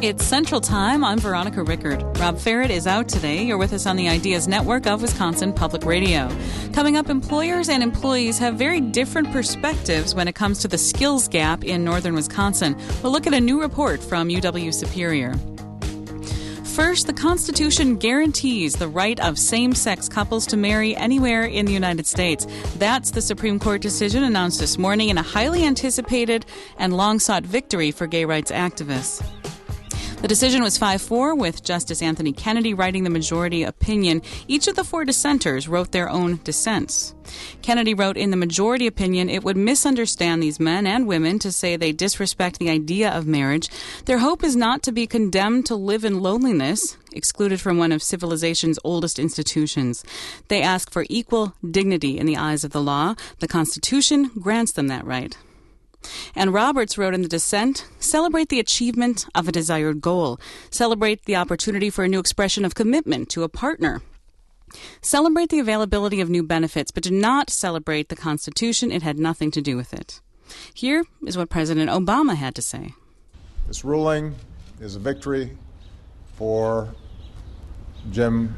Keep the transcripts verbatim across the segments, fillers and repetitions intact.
It's Central Time. I'm Veronica Rickard. Rob Ferret is out today. You're with us on the Ideas Network of Wisconsin Public Radio. Coming up, employers and employees have very different perspectives when it comes to the skills gap in northern Wisconsin. We'll look at a new report from U W Superior. First, the Constitution guarantees the right of same-sex couples to marry anywhere in the United States. That's the Supreme Court decision announced this morning in a highly anticipated and long-sought victory for gay rights activists. The decision was five four, with Justice Anthony Kennedy writing the majority opinion. Each of the four dissenters wrote their own dissents. Kennedy wrote in the majority opinion, it would misunderstand these men and women to say they disrespect the idea of marriage. Their hope is not to be condemned to live in loneliness, excluded from one of civilization's oldest institutions. They ask for equal dignity in the eyes of the law. The Constitution grants them that right. And Roberts wrote in the dissent, celebrate the achievement of a desired goal. Celebrate the opportunity for a new expression of commitment to a partner. Celebrate the availability of new benefits, but do not celebrate the Constitution. It had nothing to do with it. Here is what President Obama had to say. This ruling is a victory for Jim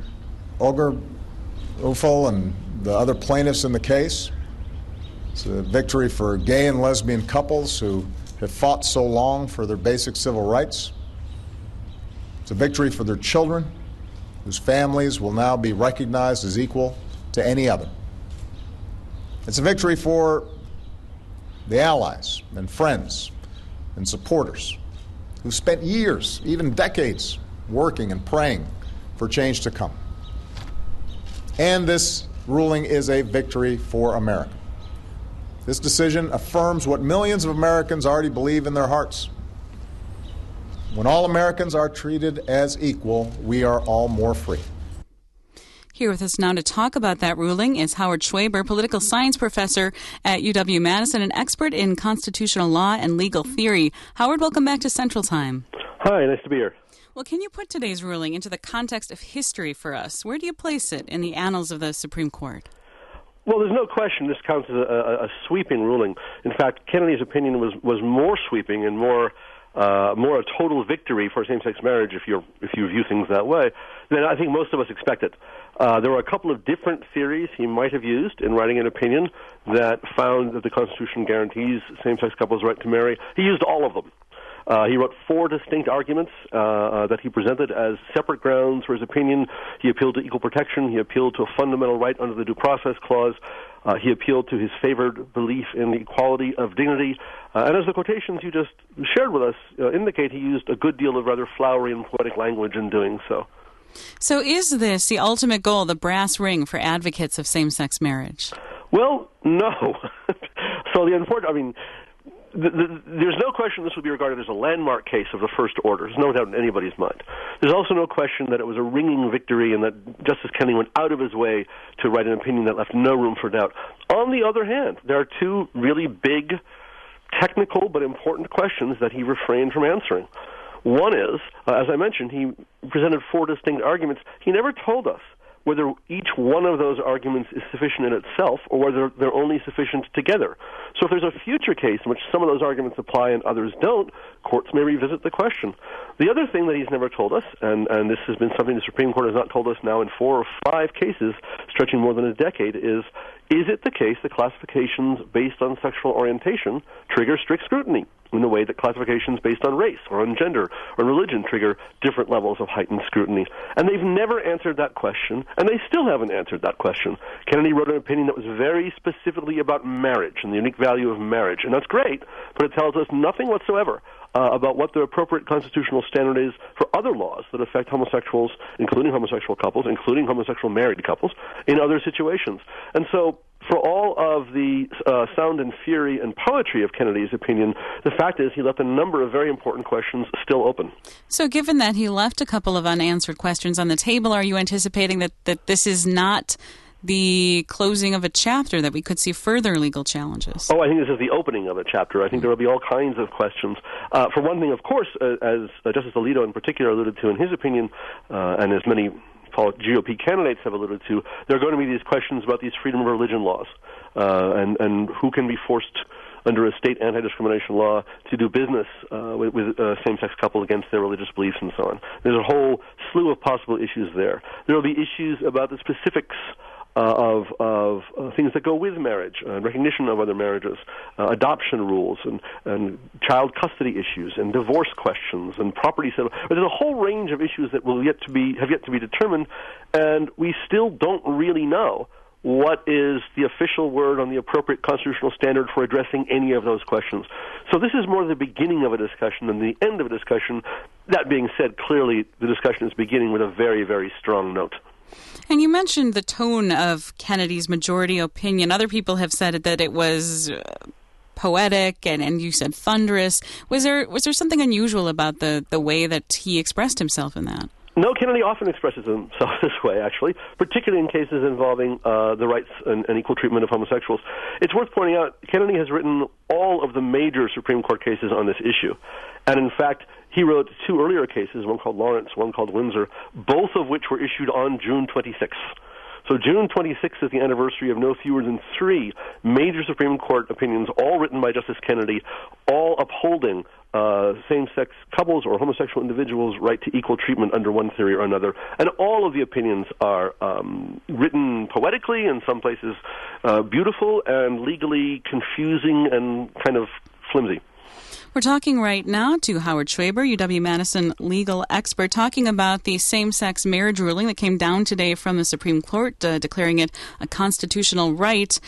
Obergefell and the other plaintiffs in the case. It's a victory for gay and lesbian couples who have fought so long for their basic civil rights. It's a victory for their children, whose families will now be recognized as equal to any other. It's a victory for the allies and friends and supporters who spent years, even decades, working and praying for change to come. And this ruling is a victory for America. This decision affirms what millions of Americans already believe in their hearts. When all Americans are treated as equal, we are all more free. Here with us now to talk about that ruling is Howard Schwaber, political science professor at U W-Madison, an expert in constitutional law and legal theory. Howard, welcome back to Central Time. Hi, nice to be here. Well, can you put today's ruling into the context of history for us? Where do you place it in the annals of the Supreme Court? Well, there's no question this counts as a, a, a sweeping ruling. In fact, Kennedy's opinion was, was more sweeping and more uh, more a total victory for same-sex marriage, if you if you view things that way, than I think most of us expected. Uh, there were a couple of different theories he might have used in writing an opinion that found that the Constitution guarantees same-sex couples' right to marry. He used all of them. Uh, he wrote four distinct arguments uh, uh, that he presented as separate grounds for his opinion. He appealed to equal protection. He appealed to a fundamental right under the Due Process Clause. Uh, he appealed to his favored belief in the equality of dignity. Uh, and as the quotations you just shared with us uh, indicate, he used a good deal of rather flowery and poetic language in doing so. So is this the ultimate goal, the brass ring for advocates of same-sex marriage? Well, no. So the unfortunate, I mean, The, the, there's no question this would be regarded as a landmark case of the first order. There's no doubt in anybody's mind. There's also no question that it was a ringing victory and that Justice Kennedy went out of his way to write an opinion that left no room for doubt. On the other hand, there are two really big, technical but important questions that he refrained from answering. One is, uh, as I mentioned, he presented four distinct arguments. He never told us whether each one of those arguments is sufficient in itself or whether they're only sufficient together. So if there's a future case in which some of those arguments apply and others don't, courts may revisit the question. The other thing that he's never told us, and, and this has been something the Supreme Court has not told us now in four or five cases stretching more than a decade, is, is it the case that classifications based on sexual orientation trigger strict scrutiny in the way that classifications based on race or on gender or religion trigger different levels of heightened scrutiny? And they've never answered that question, and they still haven't answered that question. Kennedy wrote an opinion that was very specifically about marriage and the unique value of marriage, and that's great, but it tells us nothing whatsoever uh, about what the appropriate constitutional standard is for other laws that affect homosexuals, including homosexual couples, including homosexual married couples, in other situations. And so for all of the uh, sound and fury and poetry of Kennedy's opinion, the fact is he left a number of very important questions still open. So given that he left a couple of unanswered questions on the table, are you anticipating that, that this is not the closing of a chapter, that we could see further legal challenges? Oh, I think this is the opening of a chapter. I think there will be all kinds of questions. Uh, for one thing, of course, uh, as uh, Justice Alito in particular alluded to in his opinion, uh, and as many G O P candidates have alluded to, there are going to be these questions about these freedom of religion laws uh, and, and who can be forced under a state anti-discrimination law to do business uh, with, with uh, same-sex couples against their religious beliefs and so on. There's a whole slew of possible issues there. There will be issues about the specifics Uh, of of uh, things that go with marriage, uh, recognition of other marriages, uh, adoption rules, and, and child custody issues, and divorce questions, and property settlement. There's a whole range of issues that will yet to be have yet to be determined, and we still don't really know what is the official word on the appropriate constitutional standard for addressing any of those questions. So this is more the beginning of a discussion than the end of a discussion. That being said, clearly the discussion is beginning with a very, very strong note. And you mentioned the tone of Kennedy's majority opinion. Other people have said that it was uh, poetic, and, and you said thunderous. Was there was there something unusual about the, the way that he expressed himself in that? No, Kennedy often expresses himself this way, actually, particularly in cases involving uh, the rights and, and equal treatment of homosexuals. It's worth pointing out, Kennedy has written all of the major Supreme Court cases on this issue. And in fact, he wrote two earlier cases, one called Lawrence, one called Windsor, both of which were issued on June twenty-sixth. So June twenty-sixth is the anniversary of no fewer than three major Supreme Court opinions, all written by Justice Kennedy, all upholding uh, same-sex couples or homosexual individuals' right to equal treatment under one theory or another. And all of the opinions are um, written poetically, in some places uh, beautiful, and legally confusing and kind of flimsy. We're talking right now to Howard Schwaber, U W-Madison legal expert, talking about the same-sex marriage ruling that came down today from the Supreme Court, uh, declaring it a constitutional right.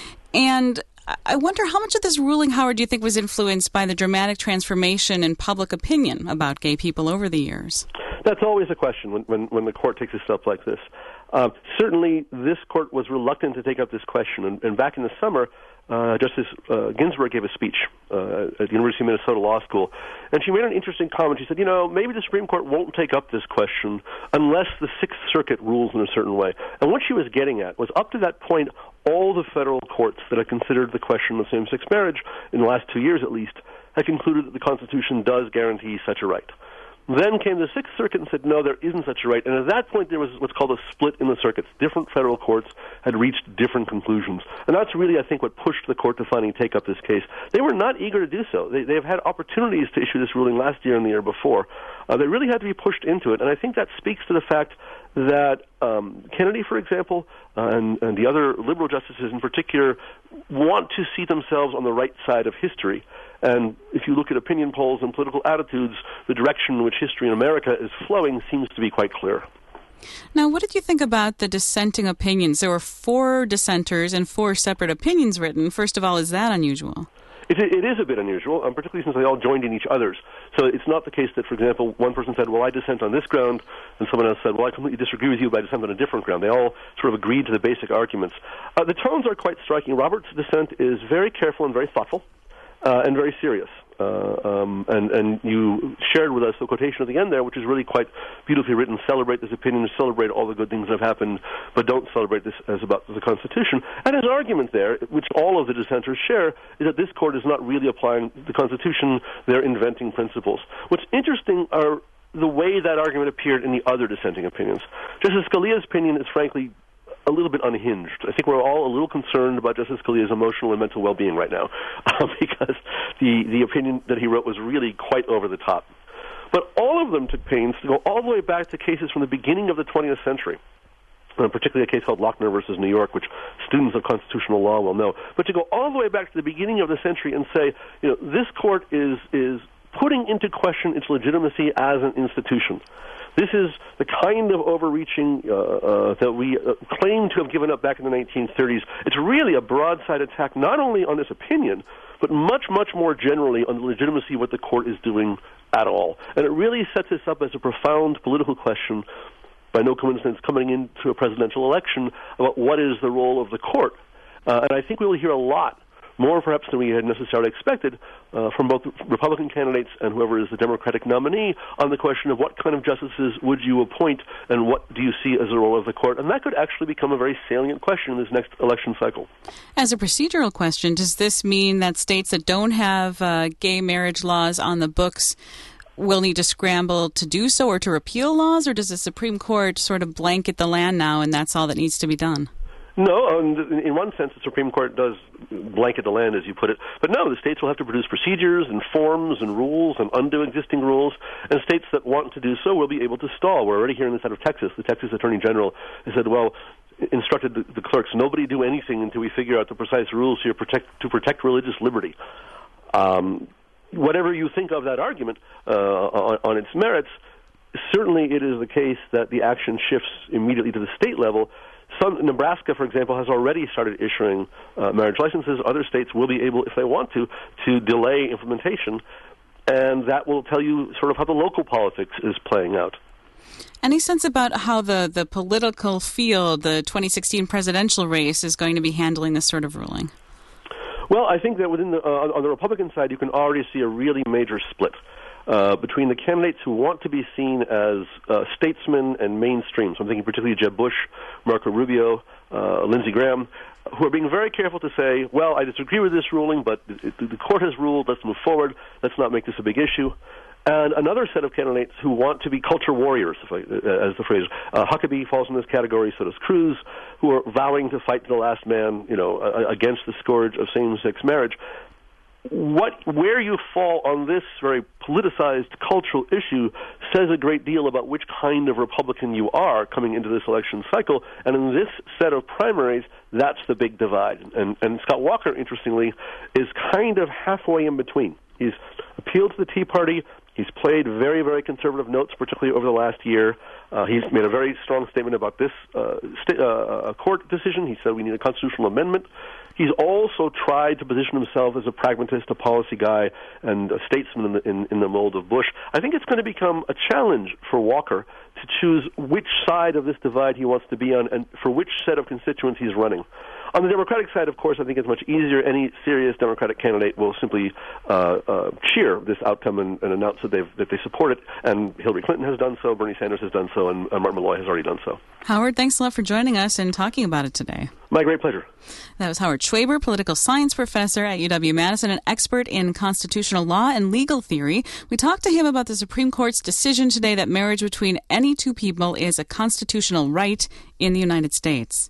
And I wonder how much of this ruling, Howard, do you think was influenced by the dramatic transformation in public opinion about gay people over the years? That's always a question when, when, when the court takes a step like this. Uh, certainly, this court was reluctant to take up this question. And, and back in the summer, uh, Justice uh, Ginsburg gave a speech uh, at the University of Minnesota Law School, and she made an interesting comment. She said, you know, maybe the Supreme Court won't take up this question unless the Sixth Circuit rules in a certain way. And what she was getting at was, up to that point, all the federal courts that had considered the question of same-sex marriage, in the last two years at least, had concluded that the Constitution does guarantee such a right. Then came the Sixth Circuit and said, no, there isn't such a right. And at that point, there was what's called a split in the circuits. Different federal courts had reached different conclusions. And that's really, I think, what pushed the court to finally take up this case. They were not eager to do so. They, they've had opportunities to issue this ruling last year and the year before. Uh, they really had to be pushed into it. And I think that speaks to the fact that um, Kennedy, for example, uh, and, and the other liberal justices in particular, want to see themselves on the right side of history. And if you look at opinion polls and political attitudes, the direction in which history in America is flowing seems to be quite clear. Now, what did you think about the dissenting opinions? There were four dissenters and four separate opinions written. First of all, is that unusual? It, it is a bit unusual, um, particularly since they all joined in each other's. So it's not the case that, for example, one person said, well, I dissent on this ground, and someone else said, well, I completely disagree with you, but I dissent on a different ground. They all sort of agreed to the basic arguments. Uh, the tones are quite striking. Robert's dissent is very careful and very thoughtful. Uh, and very serious. Uh, um, and, and you shared with us the quotation at the end there, which is really quite beautifully written. Celebrate this opinion, celebrate all the good things that have happened, but don't celebrate this as about the Constitution. And his argument there, which all of the dissenters share, is that this court is not really applying the Constitution, they're inventing principles. What's interesting are the way that argument appeared in the other dissenting opinions. Justice Scalia's opinion is frankly a little bit unhinged. I think we're all a little concerned about Justice Scalia's emotional and mental well-being right now uh, because the, the opinion that he wrote was really quite over the top. But all of them took pains to go all the way back to cases from the beginning of the twentieth century, uh, particularly a case called Lochner versus New York, which students of constitutional law will know. But to go all the way back to the beginning of the century and say, you know, this court is is putting into question its legitimacy as an institution. This is the kind of overreaching uh, uh, that we uh, claim to have given up back in the nineteen thirties. It's really a broadside attack not only on this opinion, but much, much more generally on the legitimacy of what the court is doing at all. And it really sets this up as a profound political question, by no coincidence coming into a presidential election, about what is the role of the court. Uh, and I think we will hear a lot more perhaps than we had necessarily expected uh, from both Republican candidates and whoever is the Democratic nominee on the question of what kind of justices would you appoint and what do you see as the role of the court. And that could actually become a very salient question in this next election cycle. As a procedural question, does this mean that states that don't have uh, gay marriage laws on the books will need to scramble to do so or to repeal laws, or does the Supreme Court sort of blanket the land now and that's all that needs to be done? No, um, in one sense, the Supreme Court does blanket the land, as you put it. But no, the states will have to produce procedures and forms and rules and undo existing rules, and states that want to do so will be able to stall. We're already hearing this out of Texas. The Texas Attorney General has said, well, instructed the, the clerks, nobody do anything until we figure out the precise rules to protect, to protect religious liberty. Um, whatever you think of that argument uh, on, on its merits, certainly it is the case that the action shifts immediately to the state level. Some, Nebraska, for example, has already started issuing uh, marriage licenses. Other states will be able, if they want to, to delay implementation, and that will tell you sort of how the local politics is playing out. Any sense about how the, the political field, the twenty sixteen presidential race, is going to be handling this sort of ruling? Well, I think that within the, uh, on the Republican side, you can already see a really major split uh, between the candidates who want to be seen as uh, statesmen and mainstream. So I'm thinking particularly Jeb Bush, Marco Rubio, uh, Lindsey Graham, who are being very careful to say, well, I disagree with this ruling, but it, the court has ruled, let's move forward, let's not make this a big issue. And another set of candidates who want to be culture warriors, if I, uh, as the phrase. Uh, Huckabee falls in this category, so does Cruz, who are vowing to fight to the last man, you know, uh, against the scourge of same-sex marriage. What, where you fall on this very politicized cultural issue says a great deal about which kind of Republican you are coming into this election cycle. And in this set of primaries, that's the big divide. And, and Scott Walker, interestingly, is kind of halfway in between. He's appealed to the Tea Party. He's played very, very conservative notes, particularly over the last year. Uh, he's made a very strong statement about this uh, st- uh, court decision. He said we need a constitutional amendment. He's also tried to position himself as a pragmatist, a policy guy, and a statesman in the, in, in the mold of Bush. I think it's going to become a challenge for Walker to choose which side of this divide he wants to be on and for which set of constituents he's running. On the Democratic side, of course, I think it's much easier. Any serious Democratic candidate will simply uh, uh, cheer this outcome and, and announce that, they've, that they support it. And Hillary Clinton has done so, Bernie Sanders has done so, and uh, Martin Malloy has already done so. Howard, thanks a lot for joining us and talking about it today. My great pleasure. That was Howard Schwaber, political science professor at U W-Madison, an expert in constitutional law and legal theory. We talked to him about the Supreme Court's decision today that marriage between any two people is a constitutional right in the United States.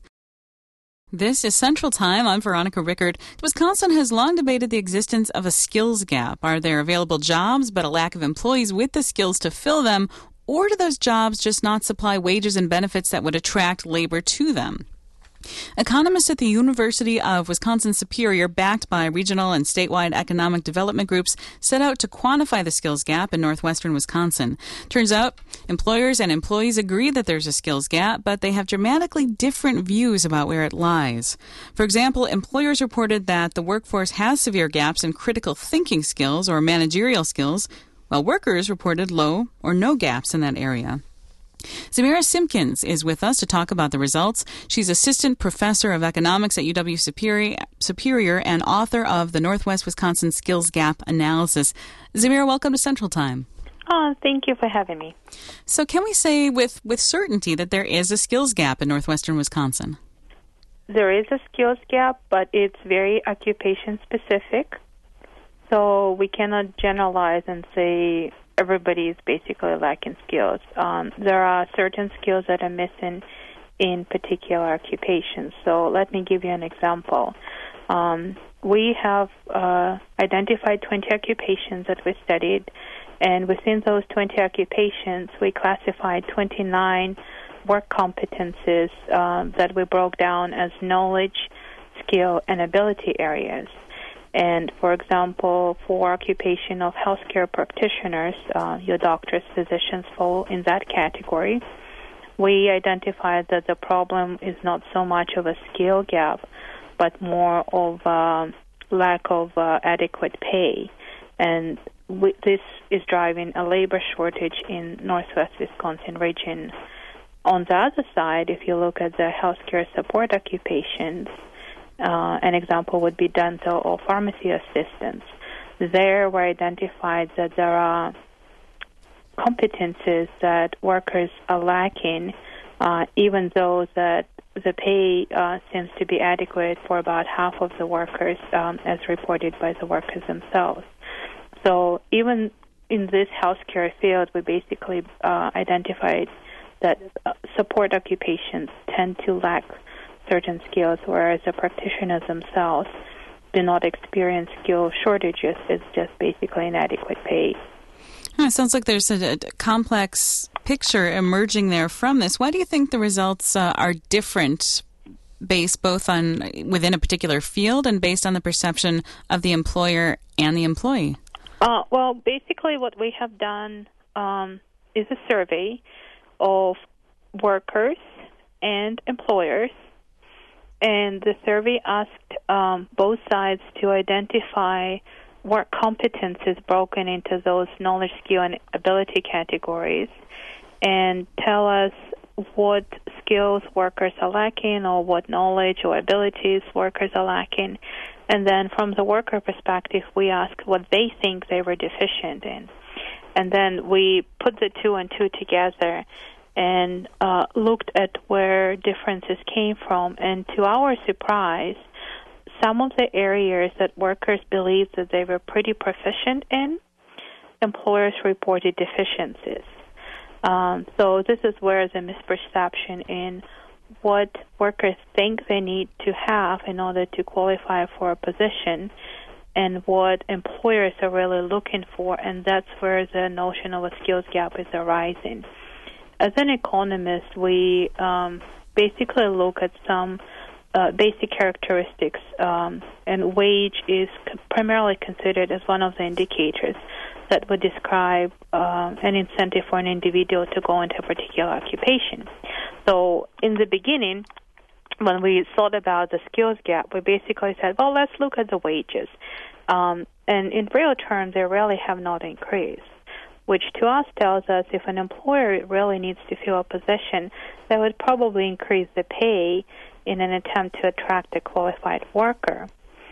This is Central Time. I'm Veronica Rickard. Wisconsin has long debated the existence of a skills gap. Are there available jobs but a lack of employees with the skills to fill them, or do those jobs just not supply wages and benefits that would attract labor to them? Economists at the University of Wisconsin-Superior, backed by regional and statewide economic development groups, set out to quantify the skills gap in northwestern Wisconsin. Turns out, employers and employees agree that there's a skills gap, but they have dramatically different views about where it lies. For example, employers reported that the workforce has severe gaps in critical thinking skills or managerial skills, while workers reported low or no gaps in that area. Zamira Simpkins is with us to talk about the results. She's assistant professor of economics at U W-Superior and author of the Northwest Wisconsin Skills Gap Analysis. Zamira, welcome to Central Time. Oh, thank you for having me. So can we say with, with certainty that there is a skills gap in northwestern Wisconsin? There is a skills gap, but it's very occupation-specific. So we cannot generalize and say everybody is basically lacking skills. Um, there are certain skills that are missing in particular occupations. So let me give you an example. Um, we have uh, identified twenty occupations that we studied, and within those twenty occupations, we classified twenty-nine work competencies uh, that we broke down as knowledge, skill, and ability areas. And, for example, for occupational healthcare practitioners, uh, your doctors, physicians fall in that category. We identified that the problem is not so much of a skill gap, but more of a lack of uh, adequate pay. And we, this is driving a labor shortage in northwest Wisconsin region. On the other side, if you look at the healthcare support occupations, Uh, an example would be dental or pharmacy assistants. There we identified that there are competencies that workers are lacking, uh, even though that the pay uh, seems to be adequate for about half of the workers, um, as reported by the workers themselves. So even in this healthcare field, we basically uh, identified that uh, support occupations tend to lack certain skills, whereas the practitioners themselves do not experience skill shortages. It's just basically inadequate pay. Huh, it sounds like there's a, a complex picture emerging there from this. Why do you think the results uh, are different, based both on within a particular field and based on the perception of the employer and the employee? Uh, well, basically what we have done um, is a survey of workers and employers, and the survey asked um, both sides to identify work competencies broken into those knowledge, skill, and ability categories, and tell us what skills workers are lacking or what knowledge or abilities workers are lacking. And then from the worker perspective, we asked what they think they were deficient in. And then we put the two and two together and uh, looked at where differences came from. And to our surprise, some of the areas that workers believed that they were pretty proficient in, employers reported deficiencies. Um, so this is where the misperception in what workers think they need to have in order to qualify for a position and what employers are really looking for, and that's where the notion of a skills gap is arising. As an economist, we um, basically look at some uh, basic characteristics, um, and wage is c- primarily considered as one of the indicators that would describe uh, an incentive for an individual to go into a particular occupation. So in the beginning, when we thought about the skills gap, we basically said, well, let's look at the wages. Um, and in real terms, they really have not increased, which to us tells us if an employer really needs to fill a position, that would probably increase the pay in an attempt to attract a qualified worker.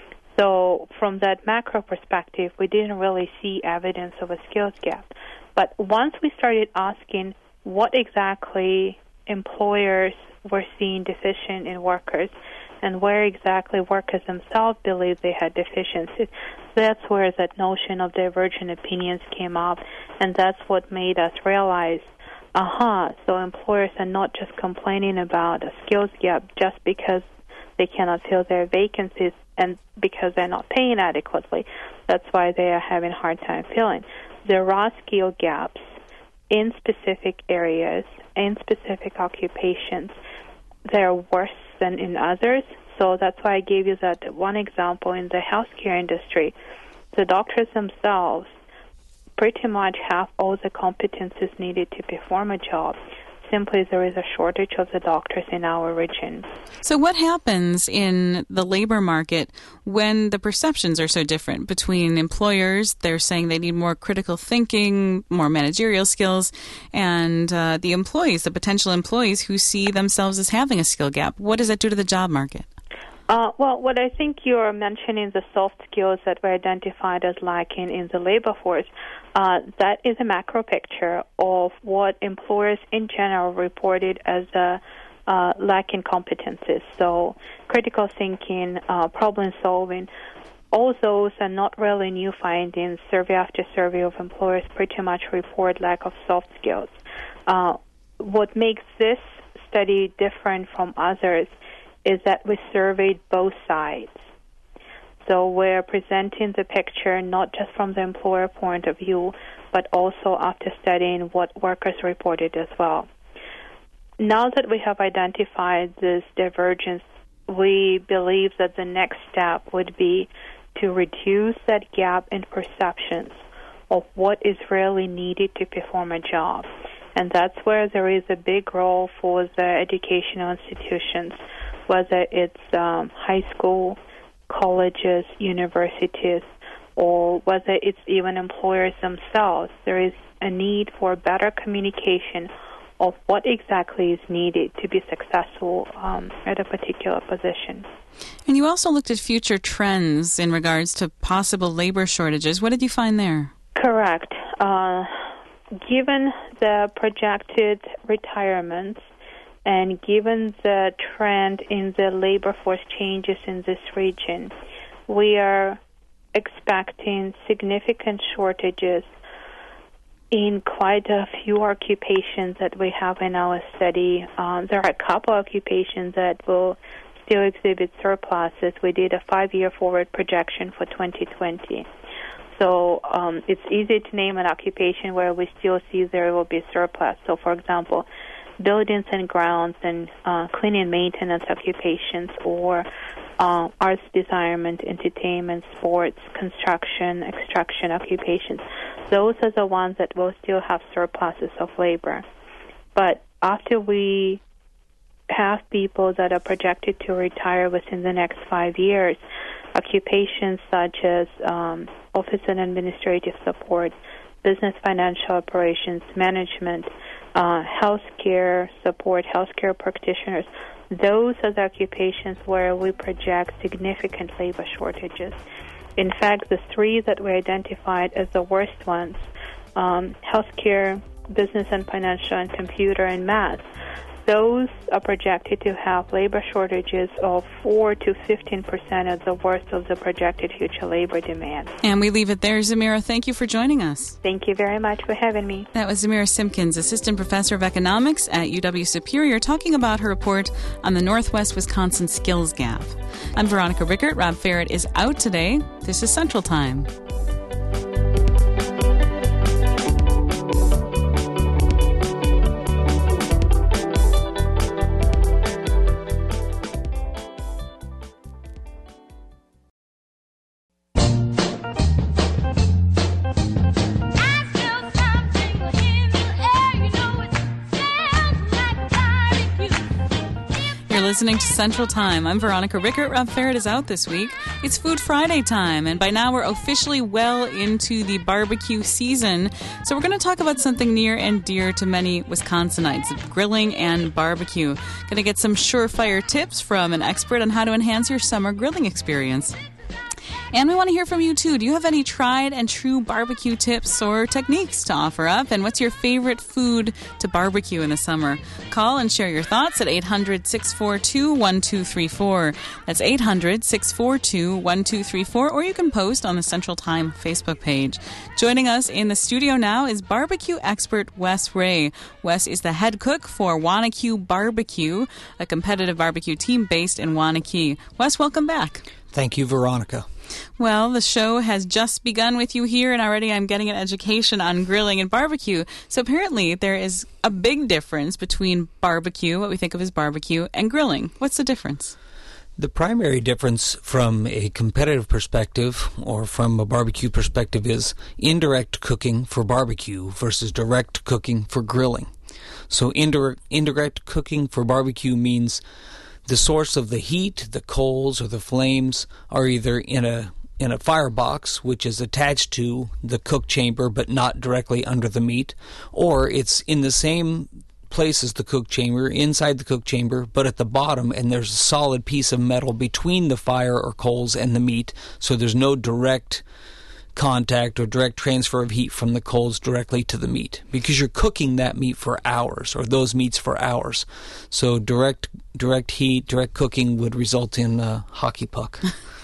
So from that macro perspective, we didn't really see evidence of a skills gap. But once we started asking what exactly employers were seeing deficient in workers and where exactly workers themselves believed they had deficiencies, that's where that notion of divergent opinions came up, and that's what made us realize, aha, so employers are not just complaining about a skills gap just because they cannot fill their vacancies and because they're not paying adequately. That's why they are having a hard time filling. There are skill gaps in specific areas, in specific occupations. They're worse than in others. So that's why I gave you that one example in the healthcare industry. The doctors themselves pretty much have all the competencies needed to perform a job. Simply, there is a shortage of the doctors in our region. So what happens in the labor market when the perceptions are so different between employers? They're saying they need more critical thinking, more managerial skills, and uh, the employees, the potential employees who see themselves as having a skill gap. What does that do to the job market? Uh, well, what I think you're mentioning, the soft skills that were identified as lacking in the labor force, uh, that is a macro picture of what employers in general reported as a uh, lacking competencies. So critical thinking, uh, problem solving, all those are not really new findings. Survey after survey of employers pretty much report lack of soft skills. Uh, what makes this study different from others is that we surveyed both sides. So we're presenting the picture not just from the employer point of view, but also after studying what workers reported as well. Now that we have identified this divergence, we believe that the next step would be to reduce that gap in perceptions of what is really needed to perform a job. And that's where there is a big role for the educational institutions, whether it's um, high school, colleges, universities, or whether it's even employers themselves. There is a need for better communication of what exactly is needed to be successful um, at a particular position. And you also looked at future trends in regards to possible labor shortages. What did you find there? Correct. Uh, given the projected retirements, and given the trend in the labor force changes in this region, we are expecting significant shortages in quite a few occupations that we have in our study. Um, there are a couple occupations that will still exhibit surpluses. We did a five-year forward projection for twenty twenty. So um, it's easy to name an occupation where we still see there will be surplus. So, for example, buildings and grounds and uh, cleaning and maintenance occupations, or uh, arts, design, entertainment, sports, construction, extraction occupations. Those are the ones that will still have surpluses of labor. But after we have people that are projected to retire within the next five years, occupations such as um, office and administrative support, business financial operations, management, uh, healthcare support, healthcare practitioners, those are the occupations where we project significant labor shortages. In fact, the three that we identified as the worst ones, um, healthcare, business and financial, and computer and math, those are projected to have labor shortages of four to fifteen percent of the worst of the projected future labor demand. And we leave it there. Zamira, thank you for joining us. Thank you very much for having me. That was Zamira Simpkins, Assistant Professor of Economics at U W Superior, talking about her report on the Northwest Wisconsin skills gap. I'm Veronica Rickert. Rob Ferret is out today. This is Central Time. Listening to Central Time. I'm Veronica Rickert. Rob Ferret is out this week. It's Food Friday time, and by now we're officially well into the barbecue season. So we're going to talk about something near and dear to many Wisconsinites, grilling and barbecue. Going to get some surefire tips from an expert on how to enhance your summer grilling experience. And we want to hear from you, too. Do you have any tried and true barbecue tips or techniques to offer up? And what's your favorite food to barbecue in the summer? Call and share your thoughts at eight hundred, six four two, one two three four. That's eight hundred, six four two, one two three four. Or you can post on the Central Time Facebook page. Joining us in the studio now is barbecue expert Wes Ray. Wes is the head cook for Waunakee Barbecue, a competitive barbecue team based in Waunakee. Wes, welcome back. Thank you, Veronica. Well, the show has just begun with you here, and already I'm getting an education on grilling and barbecue. So apparently there is a big difference between barbecue, what we think of as barbecue, and grilling. What's the difference? The primary difference from a competitive perspective or from a barbecue perspective is indirect cooking for barbecue versus direct cooking for grilling. So indirect, indirect cooking for barbecue means the source of the heat, the coals, or the flames are either in a in a firebox, which is attached to the cook chamber but not directly under the meat, or it's in the same place as the cook chamber, inside the cook chamber, but at the bottom, and there's a solid piece of metal between the fire or coals and the meat, so there's no direct contact or direct transfer of heat from the coals directly to the meat, because you're cooking that meat for hours, or those meats for hours. So direct direct heat, direct cooking would result in a hockey puck.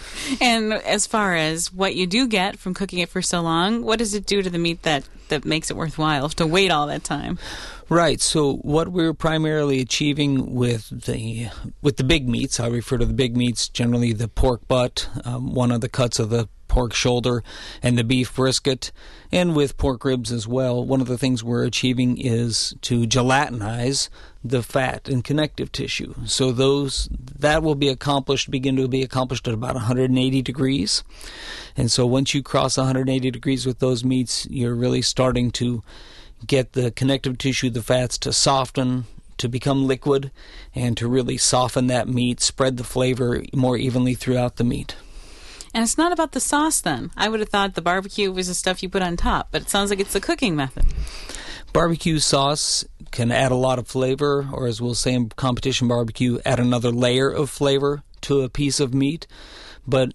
And as far as what you do get from cooking it for so long, what does it do to the meat that, that makes it worthwhile to wait all that time? Right. So what we're primarily achieving with the with the big meats, I refer to the big meats, generally the pork butt, um, one of the cuts of the pork shoulder, and the beef brisket, and with pork ribs as well. One of the things we're achieving is to gelatinize the fat and connective tissue. So those that will be accomplished, begin to be accomplished at about one hundred eighty degrees. And so once you cross one hundred eighty degrees with those meats, you're really starting to get the connective tissue, the fats, to soften, to become liquid, and to really soften that meat, spread the flavor more evenly throughout the meat. And it's not about the sauce then. I would have thought the barbecue was the stuff you put on top, but it sounds like it's the cooking method. Barbecue sauce can add a lot of flavor, or as we'll say in competition barbecue, add another layer of flavor to a piece of meat. But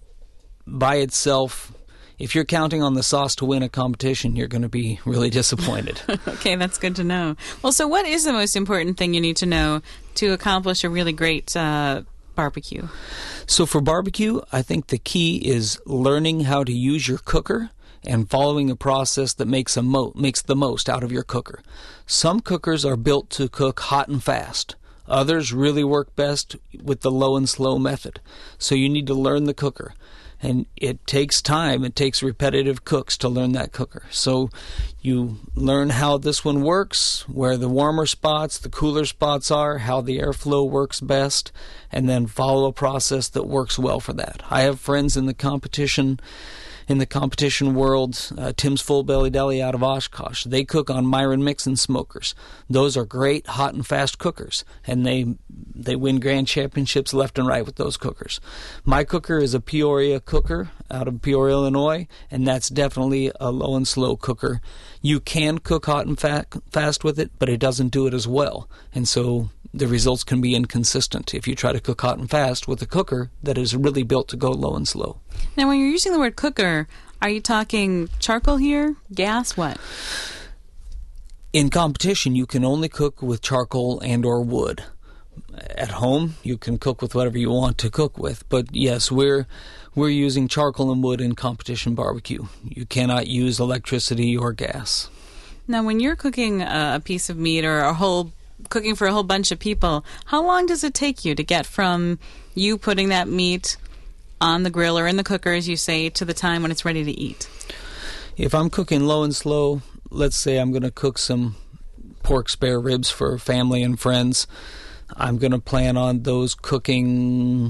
by itself, if you're counting on the sauce to win a competition, you're going to be really disappointed. Okay, that's good to know. Well, so what is the most important thing you need to know to accomplish a really great uh, barbecue? So for barbecue, I think the key is learning how to use your cooker and following a process that makes a mo- makes the most out of your cooker. Some cookers are built to cook hot and fast. Others really work best with the low and slow method. So you need to learn the cooker. And it takes time. It takes repetitive cooks to learn that cooker. So you learn how this one works, where the warmer spots, the cooler spots are, how the airflow works best, and then follow a process that works well for that. I have friends in the competition in the competition world, uh, Tim's Full Belly Deli out of Oshkosh. They cook on Myron Mixon smokers. Those are great hot and fast cookers, and they they win grand championships left and right with those cookers. My cooker is a Peoria cooker out of Peoria, Illinois, and that's definitely a low and slow cooker. You can cook hot and fa- fast with it, but it doesn't do it as well, and so the results can be inconsistent if you try to cook hot and fast with a cooker that is really built to go low and slow. Now, when you're using the word cooker, are you talking charcoal here, gas, what? In competition, you can only cook with charcoal and or wood. At home, you can cook with whatever you want to cook with, but yes, we're we're using charcoal and wood in competition barbecue. You cannot use electricity or gas. Now, when you're cooking a piece of meat or a whole cooking for a whole bunch of people, how long does it take you to get from you putting that meat on the grill or in the cooker, as you say, to the time when it's ready to eat? If I'm cooking low and slow, let's say I'm going to cook some pork spare ribs for family and friends, I'm going to plan on those cooking,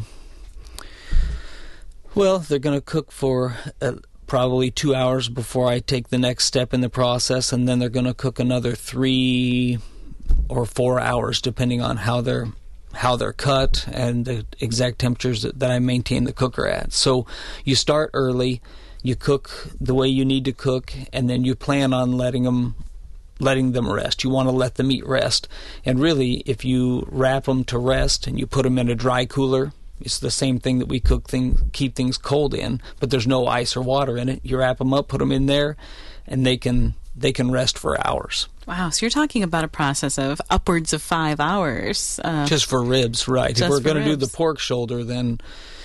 well, they're going to cook for uh, probably two hours before I take the next step in the process, and then they're going to cook another three or four hours, depending on how they're how they're cut and the exact temperatures that, that I maintain the cooker at. So you start early, you cook the way you need to cook, and then you plan on letting them letting them rest. You want to let the meat rest. And really, if you wrap them to rest and you put them in a dry cooler, it's the same thing that we cook things, keep things cold in, but there's no ice or water in it. You wrap them up, put them in there, and they can they can rest for hours. Wow, so you're talking about a process of upwards of five hours. Uh, just for ribs, right. If we're going to do the pork shoulder, then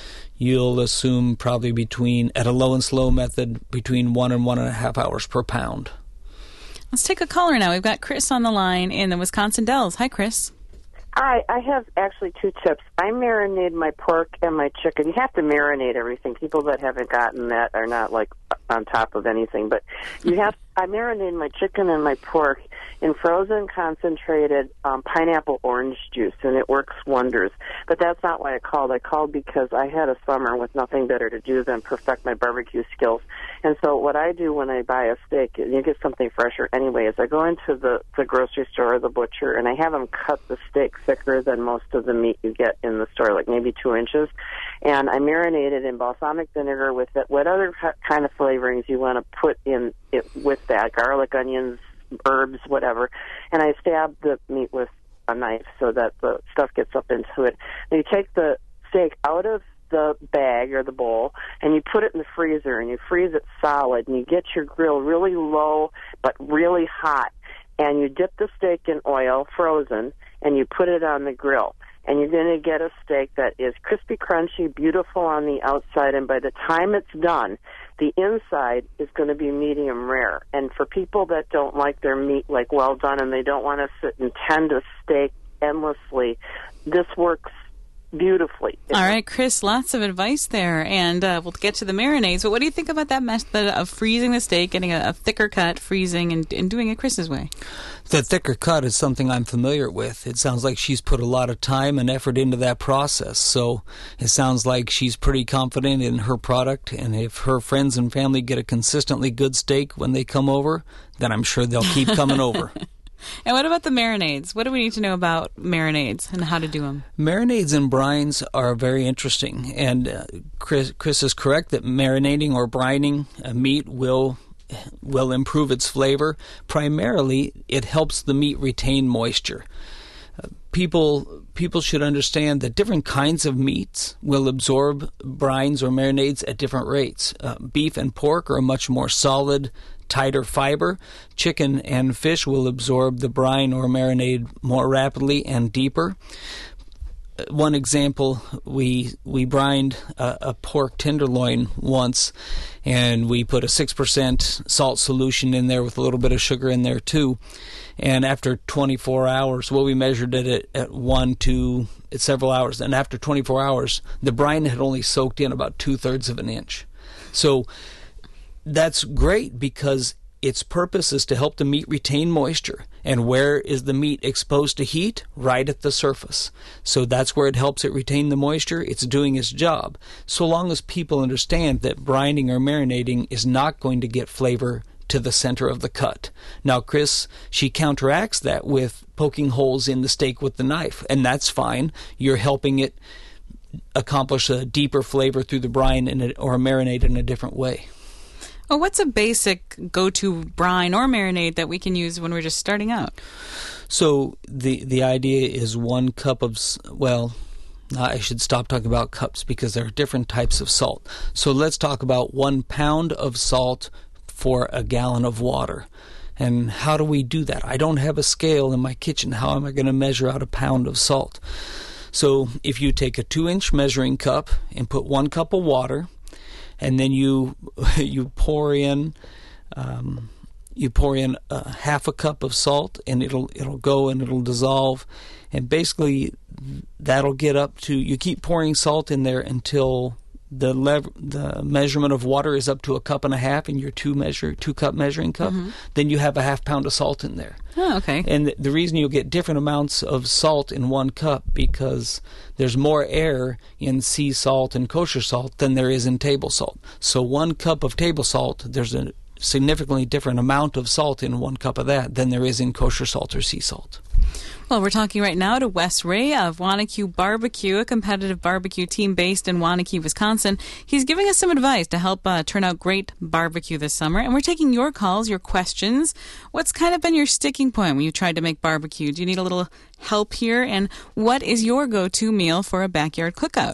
you'll assume probably between, at a low and slow method, between one and one and a half hours per pound. Let's take a caller now. We've got Chris on the line in the Wisconsin Dells. Hi, Chris. Hi, I have actually two tips. I marinate my pork and my chicken. You have to marinate everything. People that haven't gotten that are not like on top of anything, but you have. I marinate my chicken and my pork in frozen concentrated um, pineapple orange juice, and it works wonders. But that's not why I called. I called because I had a summer with nothing better to do than perfect my barbecue skills. And so what I do when I buy a steak, and you get something fresher anyway, is I go into the, the grocery store or the butcher, and I have them cut the steak thicker than most of the meat you get in the store, like maybe two inches. And I marinate it in balsamic vinegar with it, what other kind of flavorings you want to put in it with that, garlic, onions, herbs, whatever. And I stab the meat with a knife so that the stuff gets up into it. And you take the steak out of the bag or the bowl, and you put it in the freezer, and you freeze it solid, and you get your grill really low but really hot, and you dip the steak in oil, frozen, and you put it on the grill. And you're going to get a steak that is crispy, crunchy, beautiful on the outside, and by the time it's done, the inside is going to be medium rare. And for people that don't like their meat like well done and they don't want to sit and tend a steak endlessly, this works beautifully. All right, Chris, lots of advice there, and uh, we'll get to the marinades. But what do you think about that method of freezing the steak, getting a, a thicker cut, freezing, and, and doing it Chris's way? The thicker cut is something I'm familiar with. It sounds like she's put a lot of time and effort into that process, so it sounds like she's pretty confident in her product, and if her friends and family get a consistently good steak when they come over, then I'm sure they'll keep coming over. And what about the marinades? What do we need to know about marinades and how to do them? Marinades and brines are very interesting, and uh, Chris, Chris is correct that marinating or brining uh, meat will will improve its flavor. Primarily, it helps the meat retain moisture. Uh, people people should understand that different kinds of meats will absorb brines or marinades at different rates. Uh, beef and pork are much more solid, tighter fiber. Chicken and fish will absorb the brine or marinade more rapidly and deeper. one example, we we brined a, a pork tenderloin once, and we put a six percent salt solution in there with a little bit of sugar in there too. And after twenty-four hours, well, we measured it at, at one, two, at several hours. And after twenty-four hours, the brine had only soaked in about two-thirds of an inch. So that's great because its purpose is to help the meat retain moisture. And where is the meat exposed to heat? Right at the surface. So that's where it helps it retain the moisture. It's doing its job. So long as people understand that brining or marinating is not going to get flavor to the center of the cut. Now, Chris, she counteracts that with poking holes in the steak with the knife, and that's fine. You're helping it accomplish a deeper flavor through the brine in a, or marinate in a different way. Well, what's a basic go-to brine or marinade that we can use when we're just starting out? So the the idea is one cup of, well, I should stop talking about cups because there are different types of salt. So let's talk about one pound of salt for a gallon of water. And how do we do that? I don't have a scale in my kitchen. How am I going to measure out a pound of salt? So if you take a two-inch measuring cup and put one cup of water, and then you you pour in um, you pour in a half a cup of salt, and it'll it'll go and it'll dissolve, and basically that'll get up to, you keep pouring salt in there until the lev- the measurement of water is up to a cup and a half in your two measure two cup measuring cup. Mm-hmm. Then you have a half pound of salt in there. Oh, okay. And the, the reason you'll get different amounts of salt in one cup because there's more air in sea salt and kosher salt than there is in table salt. So one cup of table salt, there's a significantly different amount of salt in one cup of that than there is in kosher salt or sea salt. Well, we're talking right now to Wes Ray of Wanacue Barbecue, a competitive barbecue team based in Wanacue, Wisconsin. He's giving us some advice to help uh, turn out great barbecue this summer. And we're taking your calls, your questions. What's kind of been your sticking point when you tried to make barbecue? Do you need a little help here? And what is your go-to meal for a backyard cookout?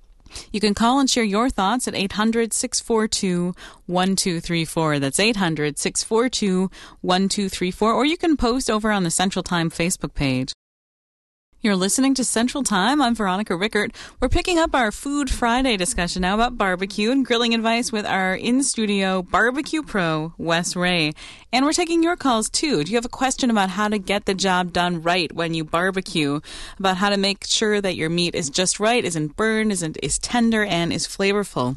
You can call and share your thoughts at eight hundred, six four two, one two three four. That's eight hundred, six four two, one two three four. Or you can post over on the Central Time Facebook page. You're listening to Central Time. I'm Veronica Rickert. We're picking up our Food Friday discussion now about barbecue and grilling advice with our in-studio barbecue pro, Wes Ray. And we're taking your calls, too. Do you have a question about how to get the job done right when you barbecue, about how to make sure that your meat is just right, isn't burned, isn't is tender, and is flavorful?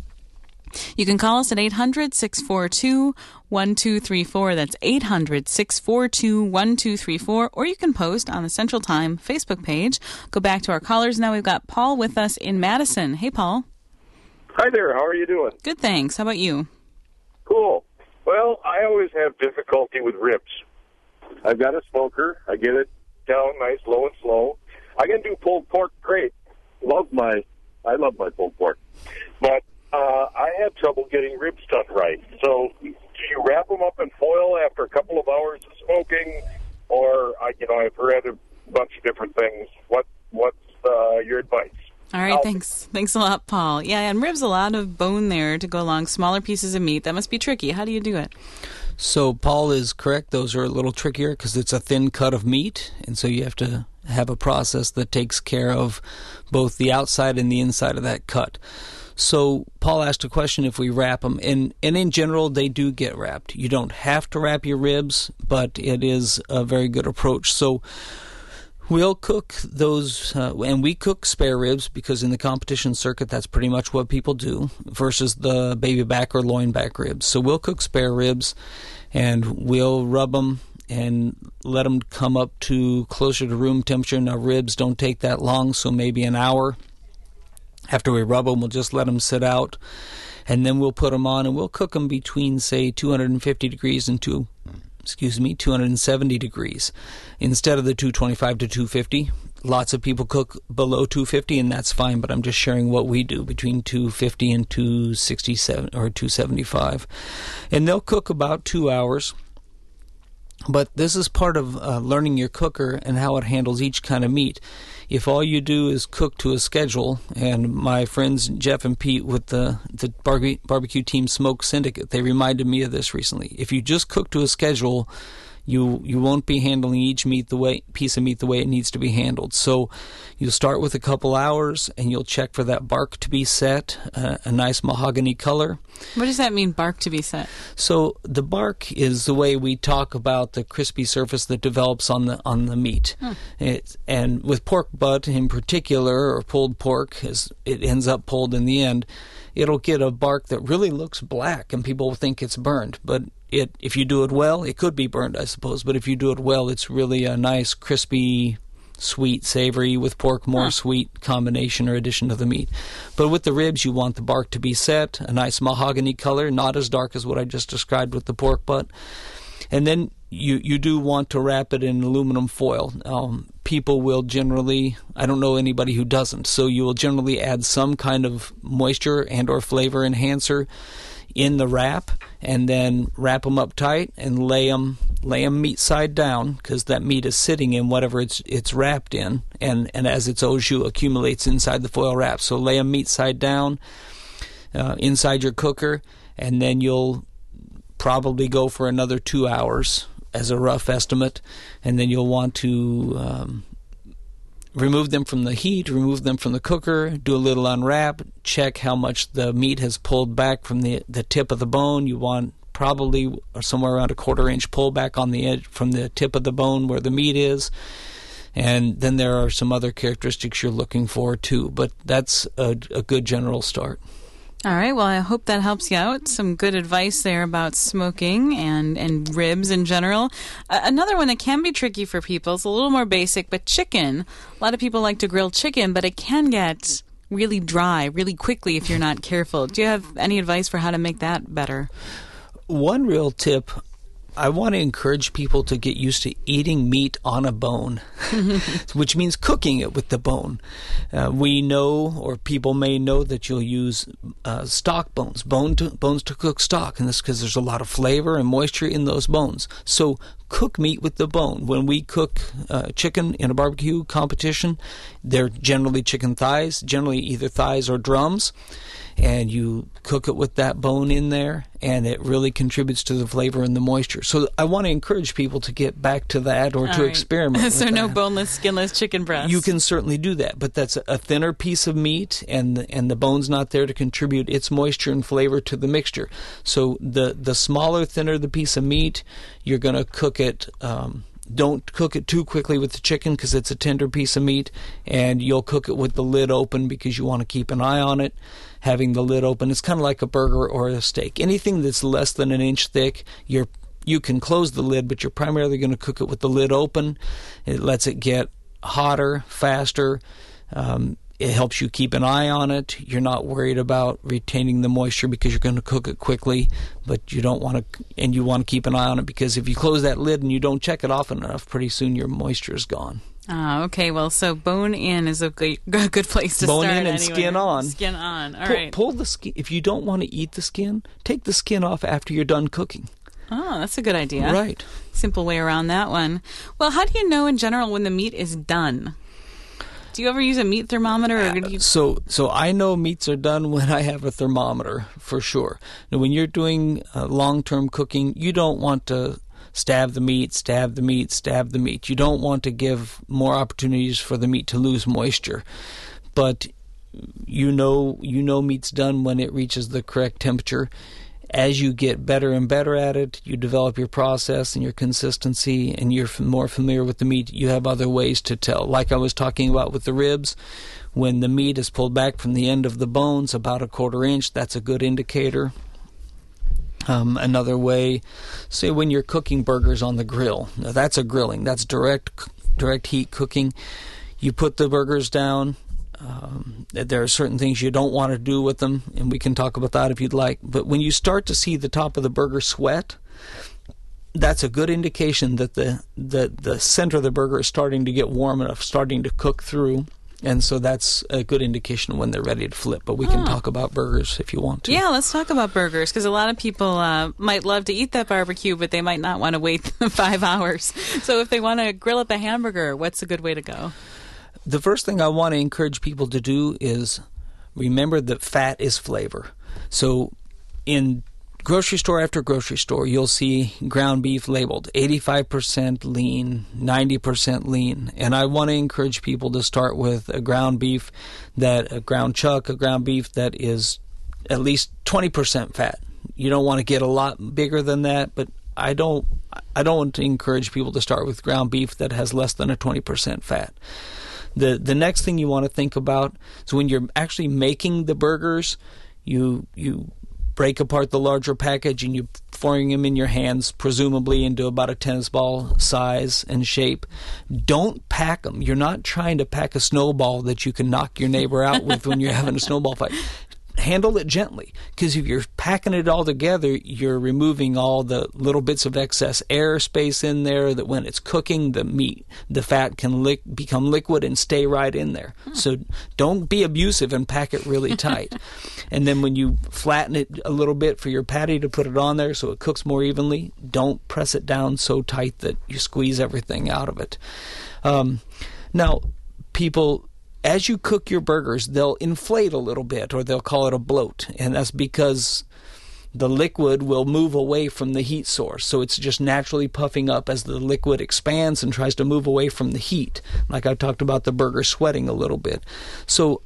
You can call us at eight hundred, six four two, one two three four. That's eight hundred, six four two, one two three four. Or you can post on the Central Time Facebook page. Go back to our callers now. We've got Paul with us in Madison. Hey, Paul. Hi there. How are you doing? Good, thanks. How about you? Cool. Well, I always have difficulty with ribs. I've got a smoker. I get it down nice, low and slow. I can do pulled pork great. Love my, I love my pulled pork. But Uh, I had trouble getting ribs done right. So do you wrap them up in foil after a couple of hours of smoking? Or, I, you know, I've read a bunch of different things. What What's uh, your advice? All right, thanks. Thanks a lot, Paul. Yeah, and ribs, a lot of bone there to go along, smaller pieces of meat. That must be tricky. How do you do it? So Paul is correct. Those are a little trickier because it's a thin cut of meat, and so you have to have a process that takes care of both the outside and the inside of that cut. So Paul asked a question if we wrap them, and, and in general, they do get wrapped. You don't have to wrap your ribs, but it is a very good approach. So we'll cook those, uh, and we cook spare ribs because in the competition circuit, that's pretty much what people do versus the baby back or loin back ribs. So we'll cook spare ribs, and we'll rub them and let them come up to closer to room temperature. Now, ribs don't take that long, so maybe an hour. After we rub them, we'll just let them sit out, and then we'll put them on, and we'll cook them between, say, two hundred fifty degrees and two, excuse me, two hundred seventy degrees instead of the two twenty-five to two fifty. Lots of people cook below two fifty, and that's fine, but I'm just sharing what we do between two fifty and two sixty-seven or two seventy-five. And they'll cook about two hours. But this is part of uh, learning your cooker and how it handles each kind of meat. If all you do is cook to a schedule, and my friends Jeff and Pete with the, the Barbe- Barbecue Team Smoke Syndicate, they reminded me of this recently. If you just cook to a schedule, You you won't be handling each meat the way piece of meat the way it needs to be handled. So you'll start with a couple hours, and you'll check for that bark to be set, uh, a nice mahogany color. What does that mean, bark to be set? So the bark is the way we talk about the crispy surface that develops on the on the meat. Hmm. It, and with pork butt in particular, or pulled pork, as it ends up pulled in the end, it'll get a bark that really looks black, and people will think it's burned. But it, if you do it well, it could be burned, I suppose. But if you do it well, it's really a nice, crispy, sweet, savory, with pork more huh. sweet combination or addition to the meat. But with the ribs, you want the bark to be set, a nice mahogany color, not as dark as what I just described with the pork butt. And then you, you do want to wrap it in aluminum foil. Um, people will generally, I don't know anybody who doesn't, so you will generally add some kind of moisture and or flavor enhancer in the wrap, and then wrap them up tight and lay them lay them meat side down, because that meat is sitting in whatever it's it's wrapped in, and, and as its au jus accumulates inside the foil wrap. So lay them meat side down uh, inside your cooker, and then you'll probably go for another two hours as a rough estimate, and then you'll want to um, remove them from the heat, remove them from the cooker, do a little unwrap, check how much the meat has pulled back from the the tip of the bone. You want probably somewhere around a quarter inch pullback on the edge from the tip of the bone where the meat is. And then there are some other characteristics you're looking for too, but that's a, a good general start. All right. Well, I hope that helps you out. Some good advice there about smoking and, and ribs in general. Uh, another one that can be tricky for people, it's a little more basic, but chicken. A lot of people like to grill chicken, but it can get really dry really quickly if you're not careful. Do you have any advice for how to make that better? One real tip, I want to encourage people to get used to eating meat on a bone, which means cooking it with the bone. Uh, we know, or people may know, that you'll use uh, stock bones, bone to, bones to cook stock, and that's because there's a lot of flavor and moisture in those bones. So cook meat with the bone. When we cook uh, chicken in a barbecue competition, they're generally chicken thighs, generally either thighs or drums. And you cook it with that bone in there, and it really contributes to the flavor and the moisture. So I want to encourage people to get back to that, or All to right. experiment with so that. no boneless, skinless chicken breast. You can certainly do that, but that's a thinner piece of meat, and the, and the bone's not there to contribute its moisture and flavor to the mixture. So the, the smaller, thinner the piece of meat, you're going to cook it... Um, Don't cook it too quickly with the chicken because it's a tender piece of meat, and you'll cook it with the lid open because you want to keep an eye on it. Having the lid open, it's kind of like a burger or a steak. Anything that's less than an inch thick, you're you can close the lid, but you're primarily going to cook it with the lid open. It lets it get hotter, faster. Um, It helps you keep an eye on it. You're not worried about retaining the moisture because you're going to cook it quickly, but you don't want to, and you want to keep an eye on it because if you close that lid and you don't check it often enough, pretty soon your moisture is gone. Ah, okay. Well, so bone in is a good, a good place to bone start. Bone in and anyway. skin on. Skin on. All pull, right. Pull the skin. If you don't want to eat the skin, take the skin off after you're done cooking. Oh, that's a good idea. Right. Simple way around that one. Well, how do you know in general when the meat is done? Do you ever use a meat thermometer? Or do you... So, so I know meats are done when I have a thermometer, for sure. Now, when you're doing uh, long-term cooking, you don't want to stab the meat, stab the meat, stab the meat. You don't want to give more opportunities for the meat to lose moisture. But you know, you know meat's done when it reaches the correct temperature. As you get better and better at it, you develop your process and your consistency, and you're more familiar with the meat, you have other ways to tell. Like I was talking about with the ribs, when the meat is pulled back from the end of the bones about a quarter inch, that's a good indicator. Um, another way, say when you're cooking burgers on the grill. Now that's a grilling. That's direct, direct heat cooking. You put the burgers down. Um, there are certain things you don't want to do with them, and we can talk about that if you'd like. But when you start to see the top of the burger sweat, that's a good indication that the, the, the center of the burger is starting to get warm enough, starting to cook through. And so that's a good indication when they're ready to flip. But we can oh. talk about burgers if you want to. Yeah, let's talk about burgers, because a lot of people uh, might love to eat that barbecue, but they might not want to wait five hours. So if they want to grill up a hamburger, what's a good way to go? The first thing I want to encourage people to do is remember that fat is flavor. So in grocery store after grocery store, you'll see ground beef labeled eighty-five percent lean, ninety percent lean. And I want to encourage people to start with a ground beef, that a ground chuck, a ground beef that is at least twenty percent fat. You don't want to get a lot bigger than that, but I don't I don't want to encourage people to start with ground beef that has less than a twenty percent fat. The the next thing you want to think about is when you're actually making the burgers, you you break apart the larger package and you forming them in your hands, presumably into about a tennis ball size and shape. Don't pack them. You're not trying to pack a snowball that you can knock your neighbor out with when you're having a snowball fight. Handle it gently, because if you're packing it all together, you're removing all the little bits of excess air space in there that when it's cooking, the meat, the fat can lick, become liquid and stay right in there. Hmm. So don't be abusive and pack it really tight. And then when you flatten it a little bit for your patty to put it on there so it cooks more evenly, don't press it down so tight that you squeeze everything out of it. Um, now, people... As you cook your burgers, they'll inflate a little bit, or they'll call it a bloat, and that's because the liquid will move away from the heat source. So it's just naturally puffing up as the liquid expands and tries to move away from the heat, like I talked about the burger sweating a little bit. So,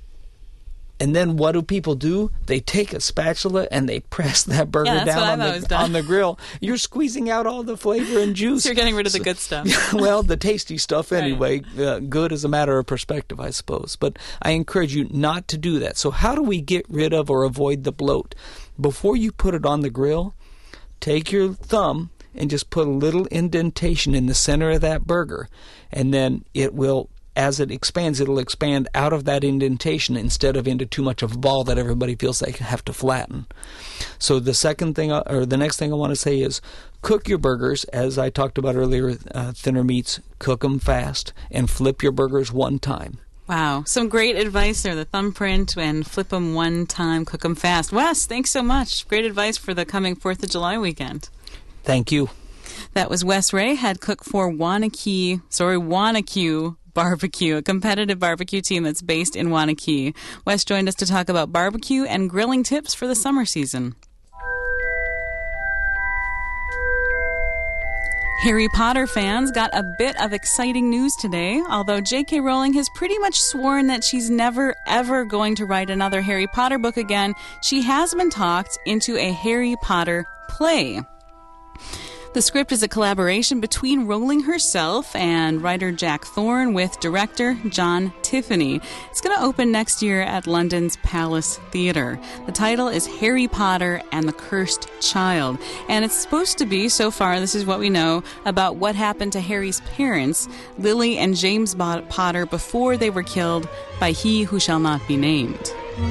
and then what do people do? They take a spatula and they press that burger yeah, down on the, on the grill. You're squeezing out all the flavor and juice. So you're getting rid of the good stuff. Well, the tasty stuff anyway. Right. Uh, good is a matter of perspective, I suppose. But I encourage you not to do that. So how do we get rid of or avoid the bloat? Before you put it on the grill, take your thumb and just put a little indentation in the center of that burger. And then it will... As it expands, it'll expand out of that indentation instead of into too much of a ball that everybody feels they have to flatten. So the second thing, or the next thing I want to say is cook your burgers, as I talked about earlier, uh, thinner meats, cook them fast, and flip your burgers one time. Wow, some great advice there. The thumbprint and flip them one time, cook them fast. Wes, thanks so much. Great advice for the coming fourth of July weekend. Thank you. That was Wes Ray, head cook for Wanakee, sorry, Wanacue Barbecue, a competitive barbecue team that's based in Wanakee. Wes joined us to talk about barbecue and grilling tips for the summer season. Harry Potter fans got a bit of exciting news today. Although J K Rowling has pretty much sworn that she's never, ever going to write another Harry Potter book again, she has been talked into a Harry Potter play. The script is a collaboration between Rowling herself and writer Jack Thorne with director John Tiffany. It's going to open next year at London's Palace Theatre. The title is Harry Potter and the Cursed Child, and it's supposed to be, so far, this is what we know, about what happened to Harry's parents, Lily and James Potter, before they were killed by he who shall not be named.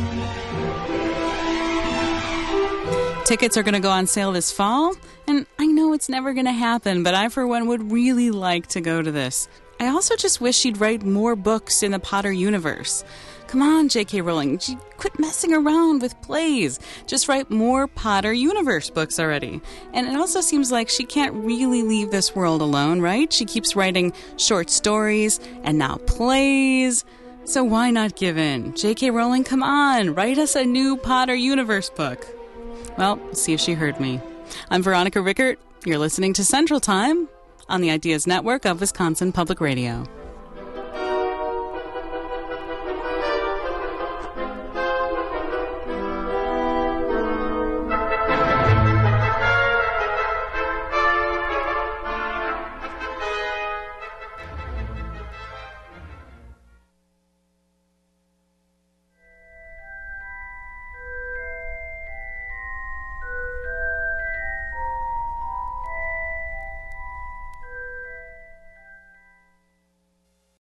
Tickets are going to go on sale this fall, and I know it's never going to happen, but I, for one, would really like to go to this. I also just wish she'd write more books in the Potter universe. Come on, J K Rowling, quit messing around with plays. Just write more Potter universe books already. And it also seems like she can't really leave this world alone, right? She keeps writing short stories and now plays. So why not give in? J K Rowling, come on, write us a new Potter universe book. Well, see if she heard me. I'm Veronica Rickert. You're listening to Central Time on the Ideas Network of Wisconsin Public Radio.